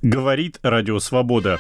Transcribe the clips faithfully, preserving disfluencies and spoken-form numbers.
Говорит Радио Свобода.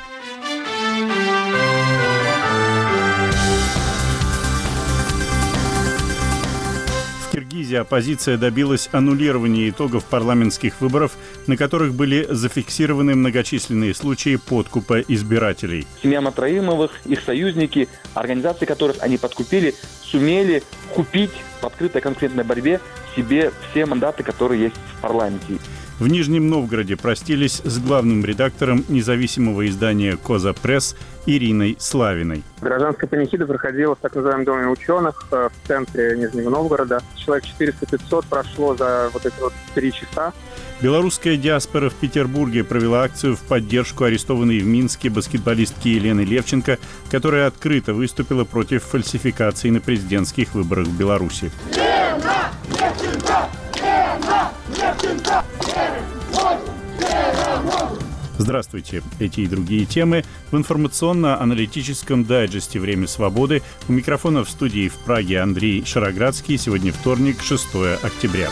В Киргизии оппозиция добилась аннулирования итогов парламентских выборов, на которых были зафиксированы многочисленные случаи подкупа избирателей. Семья Матраимовых, их союзники, организации, которых они подкупили, сумели купить в открытой конкурентной борьбе себе все мандаты, которые есть в парламенте. В Нижнем Новгороде простились с главным редактором независимого издания «Коза Пресс» Ириной Славиной. Гражданская панихида проходила в так называемом Доме ученых в центре Нижнего Новгорода. Человек четыреста-пятьсот прошло за вот эти вот три часа. Белорусская диаспора в Петербурге провела акцию в поддержку арестованной в Минске баскетболистки Елены Левченко, которая открыто выступила против фальсификации на президентских выборах в Беларуси. Лена Левченко! Лена Левченко! Здравствуйте. Эти и другие темы в информационно-аналитическом дайджесте «Время свободы». У микрофона в студии в Праге Андрей Шароградский. Сегодня вторник, шестое октября.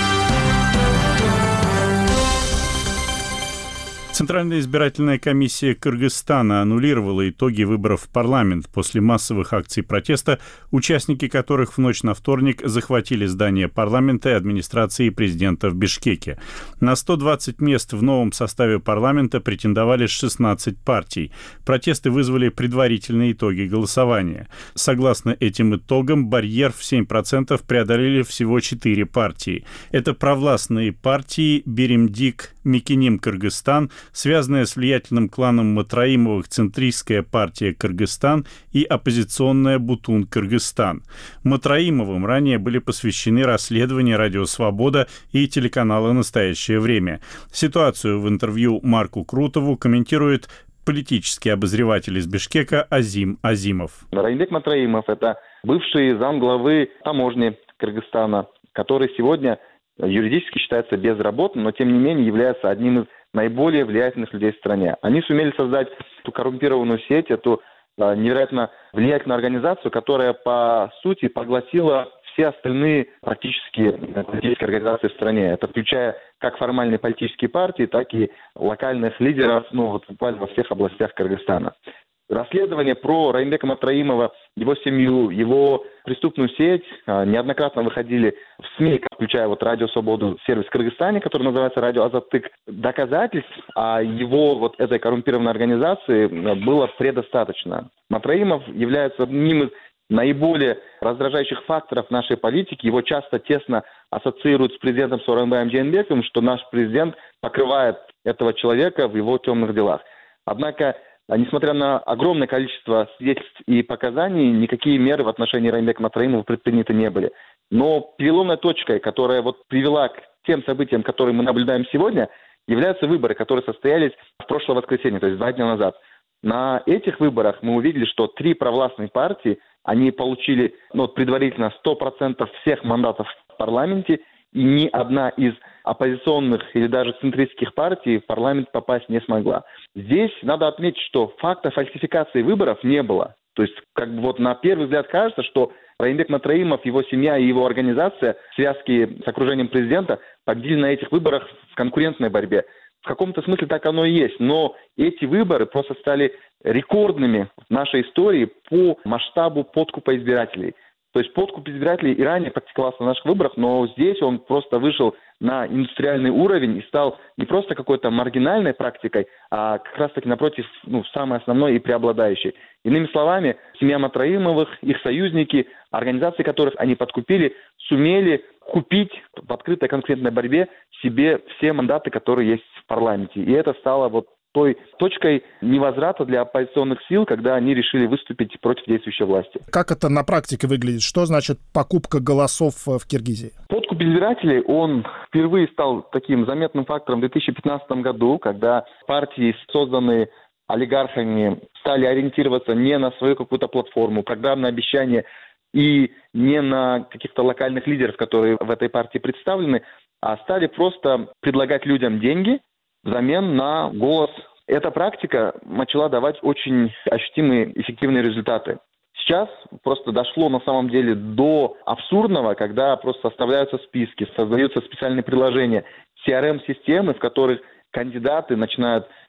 Центральная избирательная комиссия Кыргызстана аннулировала итоги выборов в парламент после массовых акций протеста, участники которых в ночь на вторник захватили здание парламента и администрации президента в Бишкеке. На сто двадцать мест в новом составе парламента претендовали шестнадцать партий. Протесты вызвали предварительные итоги голосования. Согласно этим итогам, барьер в семь процентов преодолели всего четыре партии. Это провластные партии Беремдик, Мекеним Кыргызстан, связанная с влиятельным кланом Матраимовых центристская партия Кыргызстан и оппозиционная Бутун Кыргызстан. Матраимовым ранее были посвящены расследования «Радио Свобода» и телеканала «Настоящее время». Ситуацию в интервью Марку Крутову комментирует политический обозреватель из Бишкека Азим Азимов. Раймбек Матраимов – это бывший замглавы таможни Кыргызстана, который сегодня юридически считается безработным, но тем не менее является одним из наиболее влиятельных людей в стране. Они сумели создать эту коррумпированную сеть, эту э, невероятно влиятельную организацию, которая по сути поглотила все остальные практически политические организации в стране. Это включая как формальные политические партии, так и локальных лидеров, ну вот буквально во всех областях Кыргызстана. Расследование про Раймбека Матраимова, его семью, его преступную сеть неоднократно выходили в СМИ, включая вот Радио Свободу, сервис в Кыргызстане, который называется Радио Азаттык. Доказательств о его вот этой коррумпированной организации было предостаточно. Матраимов является одним из наиболее раздражающих факторов нашей политики. Его часто тесно ассоциируют с президентом Сооронбаем Жээнбековым, что наш президент покрывает этого человека в его темных делах. Однако, несмотря на огромное количество свидетельств и показаний, никакие меры в отношении Раймбека Матраимова предприняты не были. Но переломной точкой, которая вот привела к тем событиям, которые мы наблюдаем сегодня, являются выборы, которые состоялись в прошлое воскресенье, то есть два дня назад. На этих выборах мы увидели, что три провластные партии, они получили ну, предварительно сто процентов всех мандатов в парламенте, и ни одна из оппозиционных или даже центристских партий в парламент попасть не смогла. Здесь надо отметить, что факта фальсификации выборов не было. То есть, как бы вот на первый взгляд кажется, что Раймбек Матраимов, его семья и его организация, связки с окружением президента, победили на этих выборах в конкурентной борьбе. В каком-то смысле так оно и есть. Но эти выборы просто стали рекордными в нашей истории по масштабу подкупа избирателей. То есть подкуп избирателей и ранее практиковался на наших выборах, но здесь он просто вышел на индустриальный уровень и стал не просто какой-то маргинальной практикой, а как раз-таки напротив, ну, самой основной и преобладающей. Иными словами, семья Матраимовых, их союзники, организации, которых они подкупили, сумели купить в открытой конкурентной борьбе себе все мандаты, которые есть в парламенте. И это стало вот той точкой невозврата для оппозиционных сил, когда они решили выступить против действующей власти. Как это на практике выглядит? Что значит покупка голосов в Киргизии? Подкуп избирателей, он впервые стал таким заметным фактором в две тысячи пятнадцатом году, когда партии, созданные олигархами, стали ориентироваться не на свою какую-то платформу, программное обещание и не на каких-то локальных лидеров, которые в этой партии представлены, а стали просто предлагать людям деньги взамен на голос. Эта практика начала давать очень ощутимые эффективные результаты. Сейчас просто дошло на самом деле до абсурдного, когда просто составляются списки, создаются специальные приложения, си ар эм-системы, в которых кандидаты начинают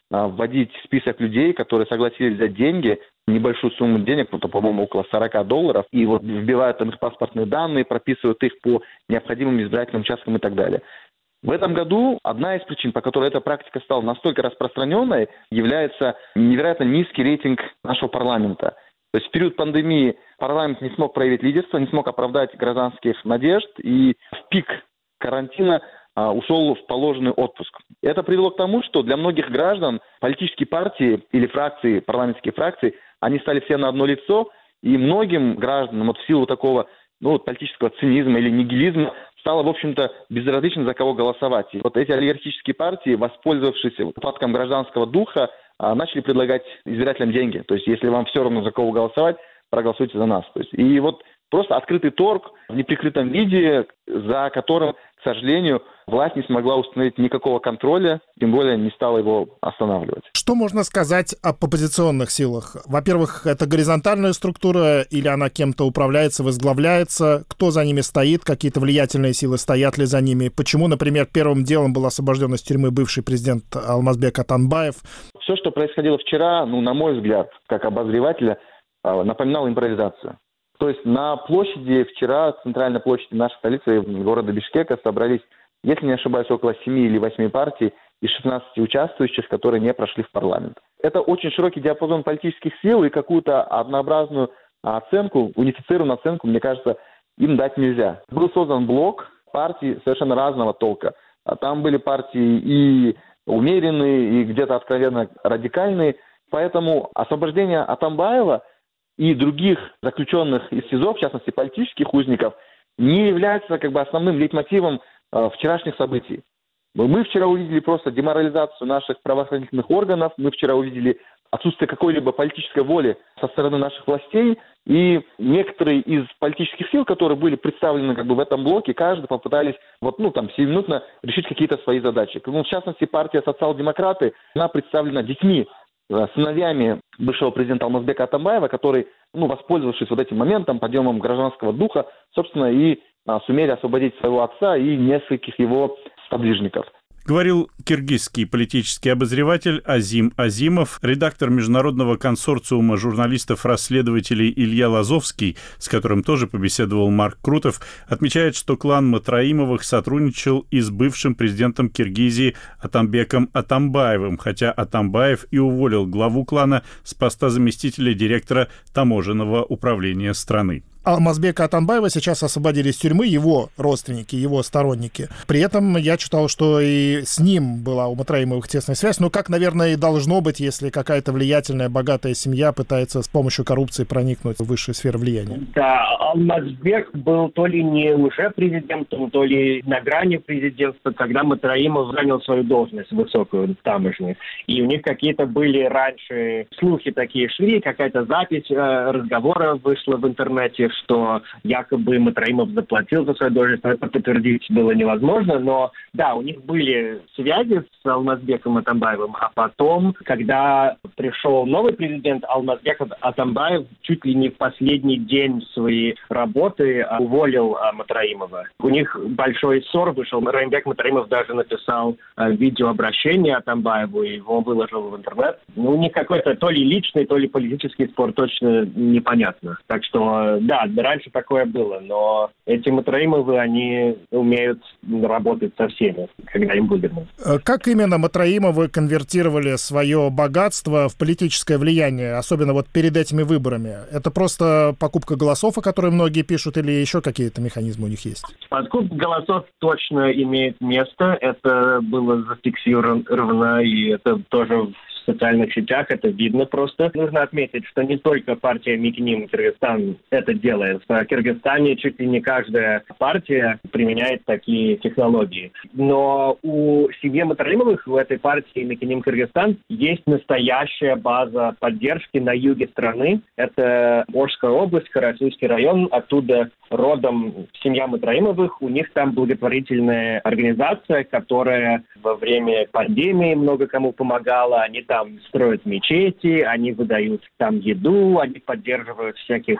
вводить список людей, которые согласились взять деньги, небольшую сумму денег, ну, по-моему, около сорок долларов, и вот вбивают там их паспортные данные, прописывают их по необходимым избирательным участкам и так далее. В этом году одна из причин, по которой эта практика стала настолько распространенной, является невероятно низкий рейтинг нашего парламента. То есть в период пандемии парламент не смог проявить лидерство, не смог оправдать гражданских надежд, и в пик карантина а, ушел в положенный отпуск. Это привело к тому, что для многих граждан политические партии или фракции, парламентские фракции, они стали все на одно лицо, и многим гражданам вот в силу такого ну, вот, политического цинизма или нигилизма стало, в общем-то, безразлично, за кого голосовать. И вот эти олигархические партии, воспользовавшись упадком гражданского духа, начали предлагать избирателям деньги. То есть, если вам все равно, за кого голосовать, проголосуйте за нас. То есть, и вот просто открытый торг в неприкрытом виде, за которым, к сожалению, власть не смогла установить никакого контроля, тем более не стала его останавливать. Что можно сказать об оппозиционных силах? Во-первых, это горизонтальная структура, или она кем-то управляется, возглавляется? Кто за ними стоит? Какие-то влиятельные силы стоят ли за ними? Почему, например, первым делом был освобожден из тюрьмы бывший президент Алмазбек Атамбаев? Все, что происходило вчера, ну, на мой взгляд, как обозревателя, напоминало импровизацию. То есть на площади вчера, центральной площади нашей столицы, города Бишкека, собрались, если не ошибаюсь, около семи или восьми партий из шестнадцати участвующих, которые не прошли в парламент. Это очень широкий диапазон политических сил, и какую-то однообразную оценку, унифицированную оценку, мне кажется, им дать нельзя. Был создан блок партий совершенно разного толка. Там были партии и умеренные, и где-то откровенно радикальные. Поэтому освобождение Атамбаева и других заключенных из СИЗО, в частности политических узников, не является как бы основным лейтмотивом э, вчерашних событий. Мы вчера увидели просто деморализацию наших правоохранительных органов, мы вчера увидели отсутствие какой-либо политической воли со стороны наших властей, и некоторые из политических сил, которые были представлены как бы в этом блоке, каждый попытались вот, ну, там, сиюминутно решить какие-то свои задачи. Ну, в частности, партия «Социал-демократы», она представлена детьми, сыновьями бывшего президента Алмазбека Атамбаева, который, ну, воспользовавшись вот этим моментом, подъемом гражданского духа, собственно, и а, сумели освободить своего отца и нескольких его сподвижников. Говорил киргизский политический обозреватель Азим Азимов. Редактор международного консорциума журналистов-расследователей Илья Лазовский, с которым тоже побеседовал Марк Крутов, отмечает, что клан Матраимовых сотрудничал и с бывшим президентом Киргизии Атамбеком Атамбаевым, хотя Атамбаев и уволил главу клана с поста заместителя директора таможенного управления страны. Алмазбека Атамбаева сейчас освободили из тюрьмы его родственники, его сторонники. При этом я читал, что и с ним была у Матраимовых тесная связь. Ну, как, наверное, и должно быть, если какая-то влиятельная, богатая семья пытается с помощью коррупции проникнуть в высшие сферы влияния. Да, Алмазбек был то ли не уже президентом, то ли на грани президентства, когда Матраимов занял свою должность высокую в таможне. И у них какие-то были раньше слухи такие шли, какая-то запись э, разговора вышла в интернете, что якобы Матраимов заплатил за свою должность, но это подтвердить было невозможно, но да, у них были связи с Алмазбеком Атамбаевым, а потом, когда пришел новый президент, Алмазбек Атамбаев чуть ли не в последний день своей работы уволил Матраимова. У них большой ссор вышел, Раимбек Матраимов даже написал видеообращение Атамбаеву и его выложил в интернет. Ну, у них какой-то то ли личный, то ли политический спор, точно непонятно. Так что, да, Да, раньше такое было, но эти Матраимовы, они умеют работать со всеми, когда им выгодно. Как именно Матраимовы конвертировали свое богатство в политическое влияние, особенно вот перед этими выборами? Это просто покупка голосов, о которой многие пишут, или еще какие-то механизмы у них есть? Покупка голосов точно имеет место. Это было зафиксировано, и это тоже в социальных сетях, это видно просто. Нужно отметить, что не только партия Мекиним Кыргызстан это делает. В Кыргызстане чуть ли не каждая партия применяет такие технологии. Но у семьи Матраимовых в этой партии Мекиним Кыргызстан есть настоящая база поддержки на юге страны. Это Орская область, Карасуйский район. Оттуда родом семья Матраимовых. У них там благотворительная организация, которая во время пандемии много кому помогала. Они там строят мечети, они выдают там еду, они поддерживают всяких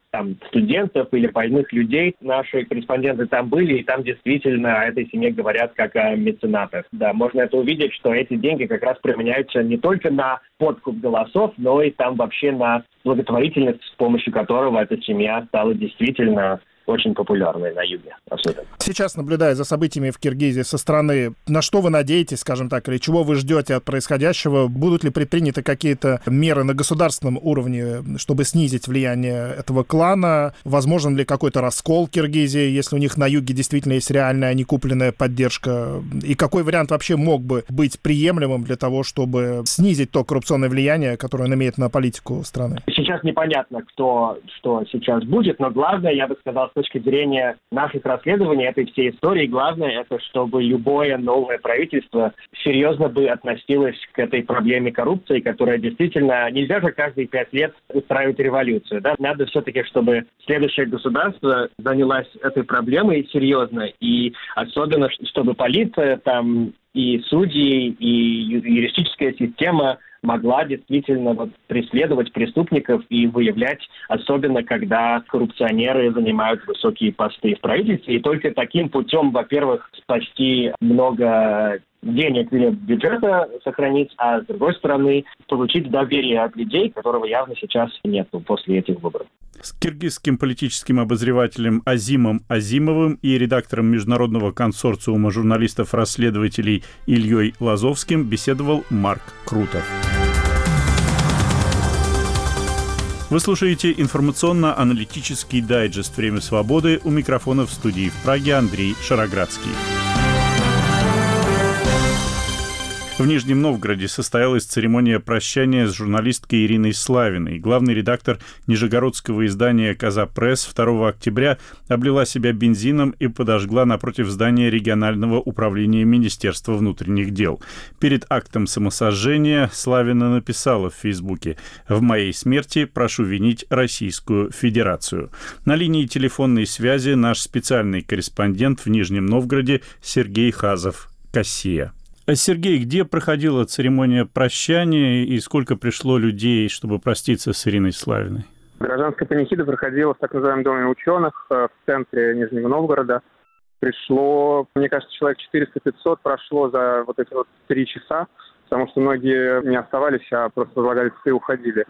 там студентов или больных людей. Наши корреспонденты там были, и там действительно о этой семье говорят как о меценатах. Да, можно это увидеть, что эти деньги как раз применяются не только на подкуп голосов, но и там вообще на благотворительность, с помощью которого эта семья стала действительно очень популярной на юге особенно. Сейчас, наблюдая за событиями в Киргизии со стороны, на что вы надеетесь, скажем так, или чего вы ждете от происходящего? Будут ли предприняты какие-то меры на государственном уровне, чтобы снизить влияние этого клана? Возможен ли какой-то раскол Киргизии, если у них на юге действительно есть реальная, некупленная поддержка? И какой вариант вообще мог бы быть приемлемым для того, чтобы снизить то коррупционное влияние, которое он имеет на политику страны? Сейчас непонятно, кто что сейчас будет, но главное, я бы сказал, с точки зрения наших расследований этой всей истории, главное, это чтобы любое новое правительство серьезно бы относилось к этой проблеме коррупции, которая действительно... Нельзя же каждые пять лет устраивать революцию. Да? Надо все-таки, чтобы следующее государство занялось этой проблемой серьезно, и особенно, чтобы полиция там и судьи, и юридическая система могла действительно вот преследовать преступников и выявлять, особенно когда коррупционеры занимают высокие посты в правительстве. И только таким путем, во-первых, спасти много денег для бюджета сохранить, а с другой стороны получить доверие от людей, которого явно сейчас нету после этих выборов. С киргизским политическим обозревателем Азимом Азимовым и редактором Международного консорциума журналистов-расследователей Ильей Лазовским беседовал Марк Крутов. Вы слушаете информационно-аналитический дайджест «Время свободы». У микрофона в студии в Праге Андрей Шароградский. В Нижнем Новгороде состоялась церемония прощания с журналисткой Ириной Славиной. Главный редактор нижегородского издания «Коза Пресс» второго октября облила себя бензином и подожгла напротив здания регионального управления Министерства внутренних дел. Перед актом самосожжения Славина написала в Фейсбуке: «В моей смерти прошу винить Российскую Федерацию». На линии телефонной связи наш специальный корреспондент в Нижнем Новгороде Сергей Хазов, Кассия. Сергей, где проходила церемония прощания и сколько пришло людей, чтобы проститься с Ириной Славиной? Гражданская панихида проходила в так называемом Доме ученых в центре Нижнего Новгорода. Пришло, мне кажется, человек четыреста-пятьсот прошло за вот эти вот три часа, потому что многие не оставались, а просто возлагали цветы и уходили.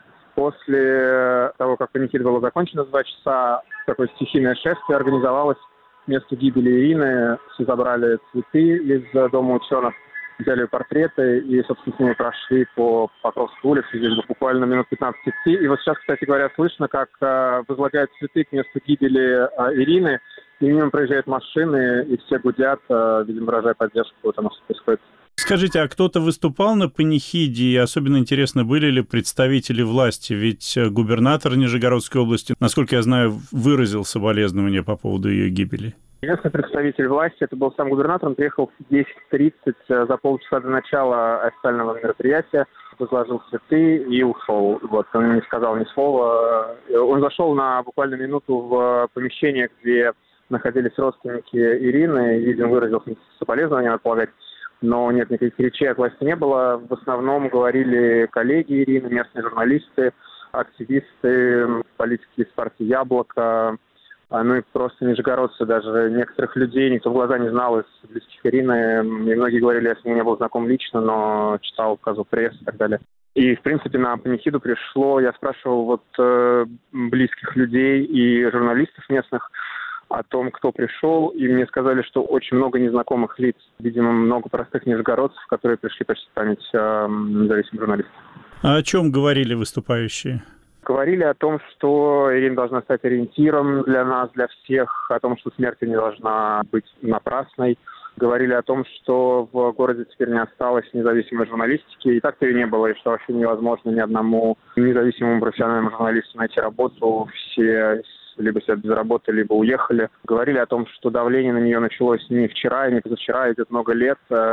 После того, как панихида была закончена за два часа, такое стихийное шествие организовалось к месту гибели Ирины. Все забрали цветы из Дома ученых, взяли портреты и, собственно, с ними прошли по Покровской улице. Здесь было буквально минут пятнадцать идти. И вот сейчас, кстати говоря, слышно, как э, возлагают цветы к месту гибели э, Ирины. И мимо проезжают машины, и все гудят, э, видимо, выражая поддержку тому, что происходит. Скажите, а кто-то выступал на панихиде? И особенно интересно, были ли представители власти? Ведь губернатор Нижегородской области, насколько я знаю, выразил соболезнования по поводу ее гибели. Местный представитель власти, это был сам губернатор, он приехал в десять тридцать за полчаса до начала официального мероприятия, возложил цветы и ушел. Вот, он не сказал ни слова. Он зашел на буквально минуту в помещение, где находились родственники Ирины, и, видимо, выразил соболезнования, надо полагать. Но нет, никаких речей от власти не было. В основном говорили коллеги Ирины, местные журналисты, активисты, политики из партии «Яблоко», ну и просто нижегородцы, даже некоторых людей никто в глаза не знал из близких Ирины. И многие говорили, я с ним не был знаком лично, но читал «Козу Пресс» и так далее. И, в принципе, на панихиду пришло, я спрашивал вот э, близких людей и журналистов местных о том, кто пришел, и мне сказали, что очень много незнакомых лиц. Видимо, много простых нижегородцев, которые пришли почтить память э, независимых журналистов. А о чем говорили выступающие? Говорили о том, что Ирина должна стать ориентиром для нас, для всех, о том, что смерть не должна быть напрасной. Говорили о том, что в городе теперь не осталось независимой журналистики, и так-то и не было, и что вообще невозможно ни одному независимому профессиональному журналисту найти работу. Все либо сидят без работы, либо уехали. Говорили о том, что давление на нее началось не вчера и не позавчера, идет много лет,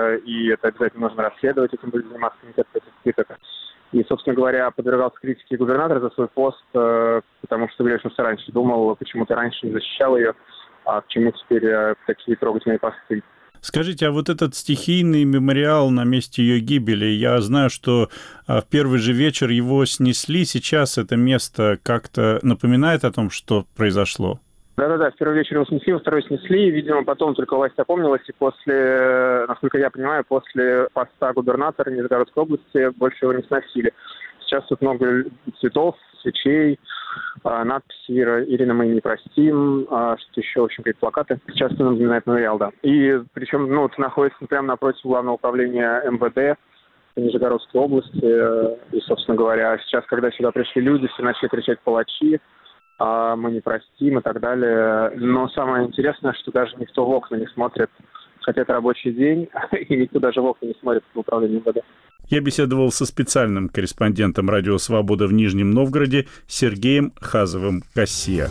и это обязательно нужно расследовать, этим будет заниматься комитет против пыток. И, собственно говоря, подвергался критике губернатора за свой пост, потому что говорил, что раньше думал, почему ты раньше не защищал ее, а к чему теперь такие трогательные посты. Скажите, а вот этот стихийный мемориал на месте ее гибели, я знаю, что в первый же вечер его снесли. Сейчас это место как-то напоминает о том, что произошло? Да-да-да, в первый вечер его снесли, во второй снесли. Видимо, потом только власть опомнилась, и после, насколько я понимаю, после поста губернатора Нижегородской области больше его не сносили. Сейчас тут много цветов, свечей, надписи «Ирина, мы не простим», что еще, в общем, какие-то плакаты. Сейчас это напоминает мемориал, да. И причем, ну, это находится прямо напротив главного управления эм вэ дэ Нижегородской области. И, собственно говоря, сейчас, когда сюда пришли люди, все начали кричать «палачи», мы не простим и так далее. Но самое интересное, что даже никто в окна не смотрит, хотя это рабочий день, и никто даже в окна не смотрит в управлении эм вэ дэ. Я беседовал со специальным корреспондентом «Радио Свобода» в Нижнем Новгороде Сергеем Хазовым-Кассия.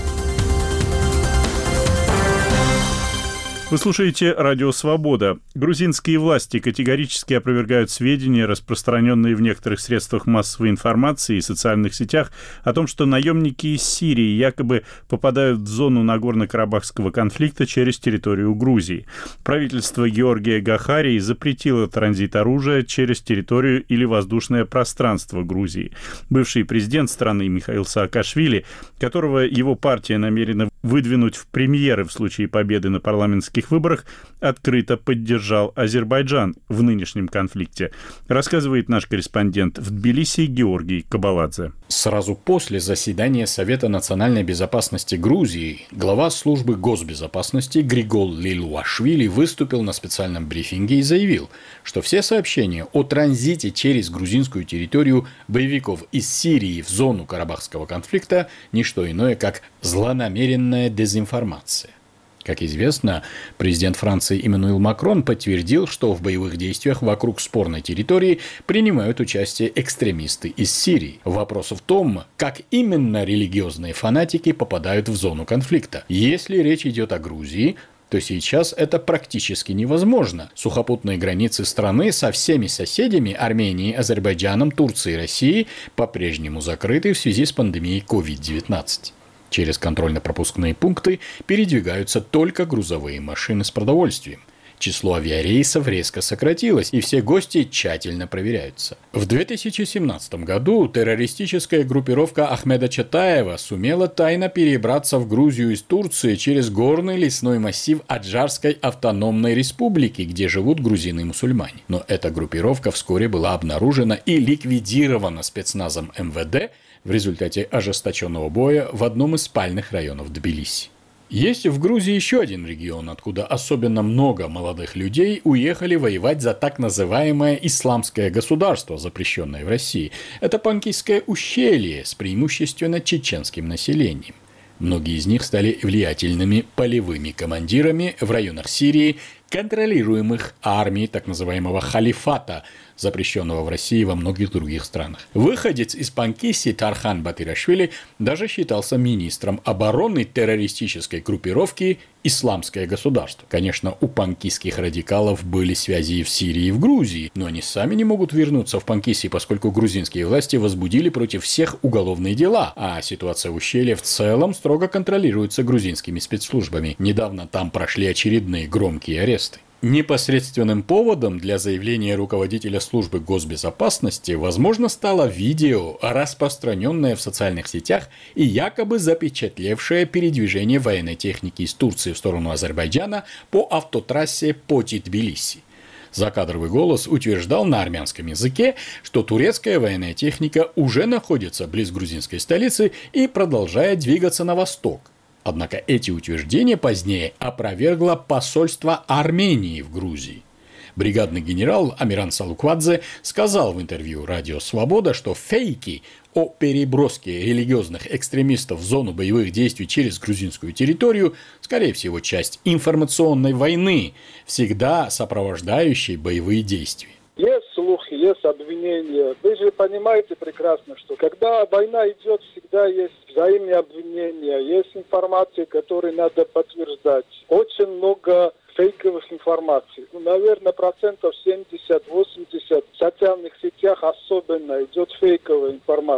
Вы слушаете «Радио Свобода». Грузинские власти категорически опровергают сведения, распространенные в некоторых средствах массовой информации и социальных сетях, о том, что наемники из Сирии якобы попадают в зону Нагорно-Карабахского конфликта через территорию Грузии. Правительство Георгия Гахарии запретило транзит оружия через территорию или воздушное пространство Грузии. Бывший президент страны Михаил Саакашвили, которого его партия намерена выдвинуть в премьеры в случае победы на парламентских выборах, открыто поддержал Азербайджан в нынешнем конфликте, рассказывает наш корреспондент в Тбилиси Георгий Кабаладзе. Сразу после заседания Совета национальной безопасности Грузии глава службы госбезопасности Григол Лилуашвили выступил на специальном брифинге и заявил, что все сообщения о транзите через грузинскую территорию боевиков из Сирии в зону Карабахского конфликта – не что иное, как злонамеренная дезинформация. Как известно, президент Франции Эммануэль Макрон подтвердил, что в боевых действиях вокруг спорной территории принимают участие экстремисты из Сирии. Вопрос в том, как именно религиозные фанатики попадают в зону конфликта. Если речь идет о Грузии, то сейчас это практически невозможно. Сухопутные границы страны со всеми соседями Арменией, Азербайджаном, Турцией и Россией по-прежнему закрыты в связи с пандемией ковид девятнадцать. Через контрольно-пропускные пункты передвигаются только грузовые машины с продовольствием. Число авиарейсов резко сократилось, и все гости тщательно проверяются. В две тысячи семнадцатом году террористическая группировка Ахмеда Чатаева сумела тайно перебраться в Грузию из Турции через горный лесной массив Аджарской автономной республики, где живут грузины-мусульмане. Но эта группировка вскоре была обнаружена и ликвидирована спецназом эм вэ дэ в результате ожесточенного боя в одном из спальных районов Тбилиси. Есть в Грузии еще один регион, откуда особенно много молодых людей уехали воевать за так называемое исламское государство, запрещенное в России. Это Панкисское ущелье с преимущественно чеченским населением. Многие из них стали влиятельными полевыми командирами в районах Сирии, контролируемых армией так называемого халифата, запрещенного в России и во многих других странах. Выходец из Панкиси Тархан Батырашвили даже считался министром обороны террористической группировки «Исламское государство». Конечно, у панкисских радикалов были связи и в Сирии, и в Грузии, но они сами не могут вернуться в Панкиси, поскольку грузинские власти возбудили против всех уголовные дела, а ситуация в ущелье в целом строго контролируется грузинскими спецслужбами. Недавно там прошли очередные громкие аресты. Непосредственным поводом для заявления руководителя службы госбезопасности, возможно, стало видео, распространенное в социальных сетях и якобы запечатлевшее передвижение военной техники из Турции в сторону Азербайджана по автотрассе Поти-Тбилиси. Закадровый голос утверждал на армянском языке, что турецкая военная техника уже находится близ грузинской столицы и продолжает двигаться на восток. Однако эти утверждения позднее опровергло посольство Армении в Грузии. Бригадный генерал Амиран Салуквадзе сказал в интервью «Радио Свобода», что фейки о переброске религиозных экстремистов в зону боевых действий через грузинскую территорию, скорее всего, часть информационной войны, всегда сопровождающей боевые действия. Есть слухи, есть обвинения. Вы же понимаете прекрасно, что когда война идет, всегда есть взаимные обвинения, есть информация, которую надо подтверждать. Очень много фейковых информаций. Ну, наверное, процентов семьдесят-восемьдесят в социальных сетях особенно идет фейковая информация.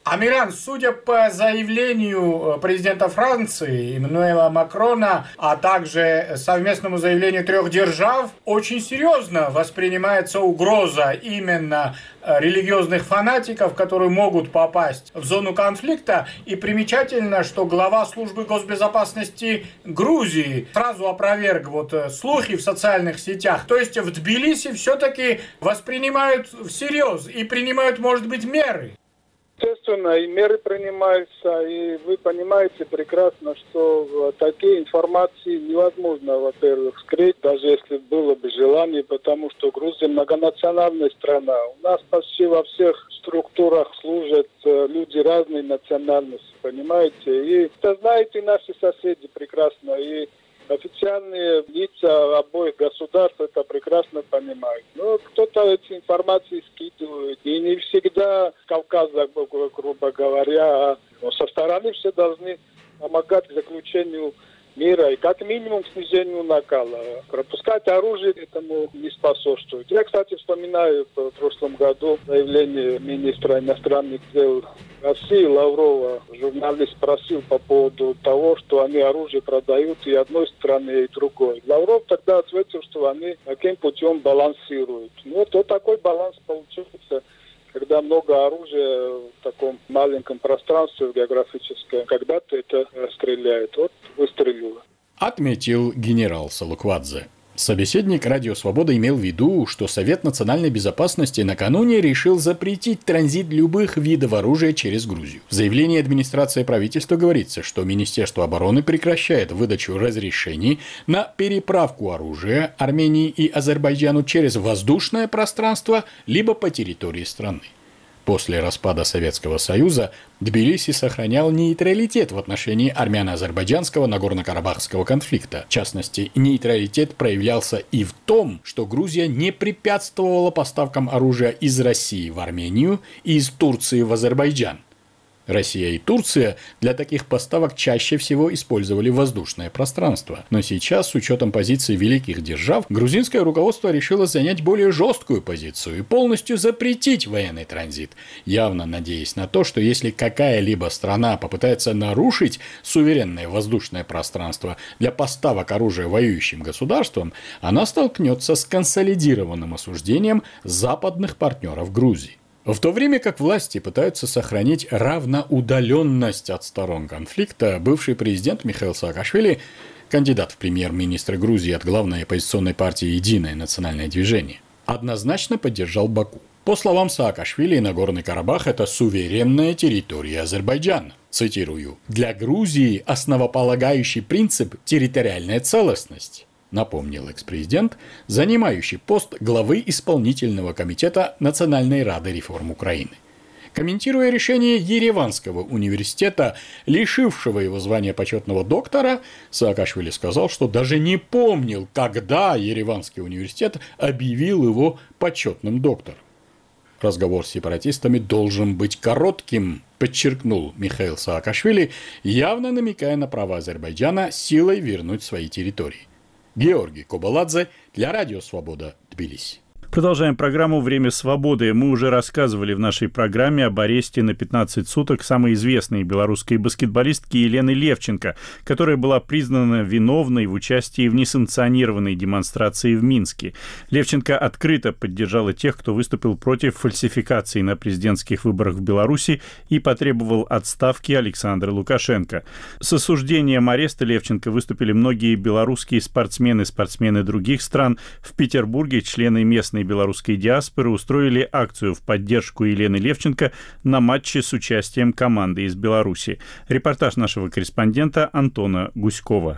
Амиран, судя по заявлению президента Франции Эммануэля Макрона, а также совместному заявлению трех держав, очень серьезно воспринимается угроза именно религиозных фанатиков, которые могут попасть в зону конфликта. И примечательно, что глава службы госбезопасности Грузии сразу опроверг вот слухи в социальных сетях. То есть в Тбилиси все-таки воспринимают всерьез и принимают, может быть, меры. Естественно, и меры принимаются, и вы понимаете прекрасно, что такие информации невозможно, во-первых, скрыть, даже если было бы желание, потому что Грузия многонациональная страна. У нас почти во всех структурах служат люди разной национальности, понимаете? И это знаете наши соседи прекрасно, и официальные лица обоих государств это прекрасно понимают. Но кто-то эти информации скидывает. И не всегда Кавказ, грубо говоря, а со стороны все должны помогать заключению мира и как минимум снижению накала. Пропускать оружие этому не способствует. Я, кстати, вспоминаю в прошлом году заявление министра иностранных дел России Лаврова. Журналист спросил по поводу того, что они оружие продают и одной стране, и другой. Лавров тогда ответил, что они таким путем балансируют. Ну, вот, вот такой баланс получился, когда много оружия в таком маленьком пространстве географическом, когда-то это стреляет. Вот выстрелило. Отметил генерал Салуквадзе. Собеседник «Радио Свобода» имел в виду, что Совет национальной безопасности накануне решил запретить транзит любых видов оружия через Грузию. В заявлении администрации правительства говорится, что Министерство обороны прекращает выдачу разрешений на переправку оружия Армении и Азербайджану через воздушное пространство либо по территории страны. После распада Советского Союза Тбилиси сохранял нейтралитет в отношении армяно-азербайджанского Нагорно-Карабахского конфликта. В частности, нейтралитет проявлялся и в том, что Грузия не препятствовала поставкам оружия из России в Армению и из Турции в Азербайджан. Россия и Турция для таких поставок чаще всего использовали воздушное пространство. Но сейчас, с учетом позиции великих держав, грузинское руководство решило занять более жесткую позицию и полностью запретить военный транзит, явно надеясь на то, что если какая-либо страна попытается нарушить суверенное воздушное пространство для поставок оружия воюющим государствам, она столкнется с консолидированным осуждением западных партнеров Грузии. В то время как власти пытаются сохранить равноудаленность от сторон конфликта, бывший президент Михаил Саакашвили, кандидат в премьер-министры Грузии от главной оппозиционной партии «Единое национальное движение», однозначно поддержал Баку. По словам Саакашвили, Нагорный Карабах – это суверенная территория Азербайджана. Цитирую: «Для Грузии основополагающий принцип – территориальная целостность», напомнил экс-президент, занимающий пост главы исполнительного комитета Национальной рады реформ Украины. Комментируя решение Ереванского университета, лишившего его звания почетного доктора, Саакашвили сказал, что даже не помнил, когда Ереванский университет объявил его почетным доктором. Разговор с сепаратистами должен быть коротким, подчеркнул Михаил Саакашвили, явно намекая на право Азербайджана силой вернуть свои территории. Георгий Кобаладзе для Радио Свобода, Тбилиси. Продолжаем программу «Время свободы». Мы уже рассказывали в нашей программе об аресте на пятнадцать суток самой известной белорусской баскетболистки Елены Левченко, которая была признана виновной в участии в несанкционированной демонстрации в Минске. Левченко открыто поддержала тех, кто выступил против фальсификации на президентских выборах в Беларуси и потребовал отставки Александра Лукашенко. С осуждением ареста Левченко выступили многие белорусские спортсмены, спортсмены других стран. В Петербурге члены местной белорусской диаспоры устроили акцию в поддержку Елены Левченко на матче с участием команды из Беларуси. Репортаж нашего корреспондента Антона Гуськова.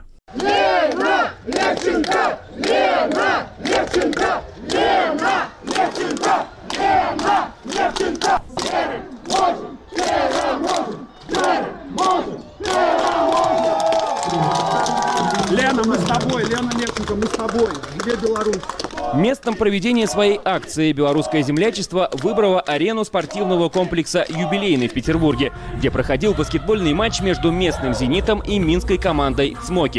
Лена Левченко! Лена Левченко! Лена Левченко! Лена Левченко! Верим, можем, верим, можем, верим, можем, верим, можем! Лена, мы с тобой, Лена Левченко, мы с тобой. Где Беларусь? Местом проведения своей акции белорусское землячество выбрало арену спортивного комплекса «Юбилейный» в Петербурге, где проходил баскетбольный матч между местным «Зенитом» и минской командой «Смоки».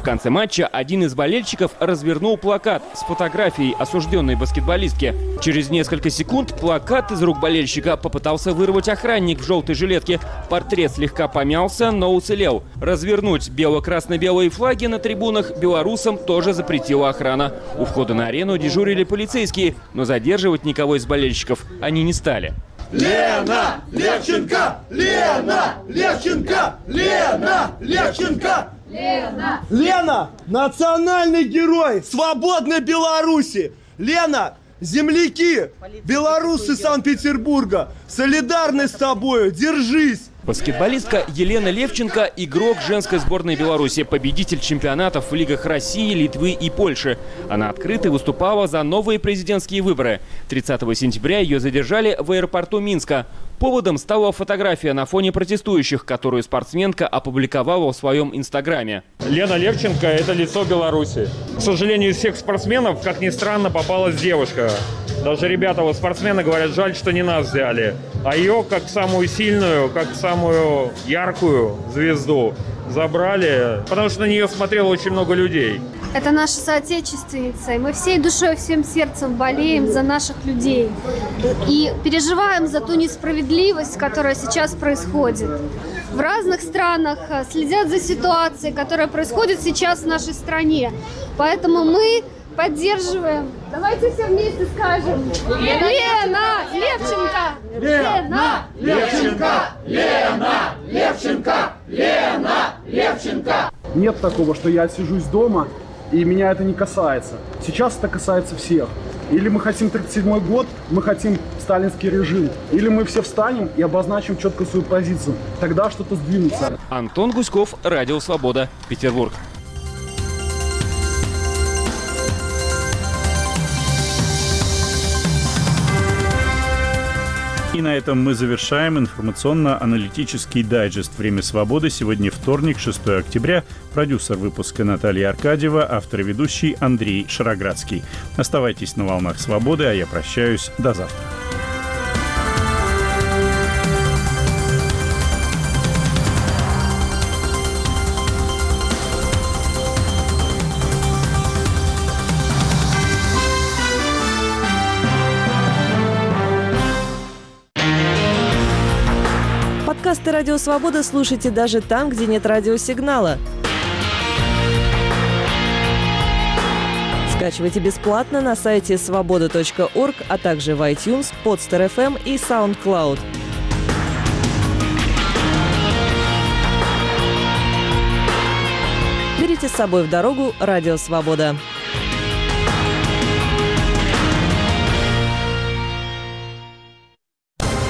В конце матча один из болельщиков развернул плакат с фотографией осужденной баскетболистки. Через несколько секунд плакат из рук болельщика попытался вырвать охранник в желтой жилетке. Портрет слегка помялся, но уцелел. Развернуть бело-красно-белые флаги на трибунах белорусам тоже запретила охрана. У входа на арену дежурили полицейские, но задерживать никого из болельщиков они не стали. Лена Левченко! Лена Левченко! Лена Левченко! Лена! Лена – национальный герой свободной Беларуси! Лена – земляки, белорусы Санкт-Петербурга! Солидарны с тобою, держись! Баскетболистка Елена Левченко – игрок женской сборной Беларуси, победитель чемпионатов в лигах России, Литвы и Польши. Она открыто выступала за новые президентские выборы. тридцатого сентября ее задержали в аэропорту Минска. Поводом стала фотография на фоне протестующих, которую спортсменка опубликовала в своем инстаграме. Лена Левченко – это лицо Беларуси. К сожалению, из всех спортсменов, как ни странно, попалась девушка. Даже ребята, вот спортсмены говорят, жаль, что не нас взяли. А ее, как самую сильную, как самую яркую звезду, забрали, потому что на нее смотрело очень много людей. Это наша соотечественница, и мы всей душой, всем сердцем болеем за наших людей. И переживаем за ту несправедливость, которая сейчас происходит. В разных странах следят за ситуацией, которая происходит сейчас в нашей стране. Поэтому мы поддерживаем. Давайте все вместе скажем. Лена Левченко! Лена Левченко! Лена Левченко! Лена Левченко! Нет такого, что я сижусь дома и меня это не касается. Сейчас это касается всех. Или мы хотим тридцать седьмой год, мы хотим сталинский режим. Или мы все встанем и обозначим четко свою позицию. Тогда что-то сдвинется. Антон Гуськов, Радио Свобода, Петербург. И на этом мы завершаем информационно-аналитический дайджест «Время свободы». Сегодня вторник, шестого октября. Продюсер выпуска Наталья Аркадьева, автор и ведущий Андрей Шароградский. Оставайтесь на волнах свободы, а я прощаюсь. До завтра. Подкасты «Радио Свобода» слушайте даже там, где нет радиосигнала. Скачивайте бесплатно на сайте свобода точка орг, а также в iTunes, Podster эф эм и SoundCloud. Берите с собой в дорогу «Радио Свобода».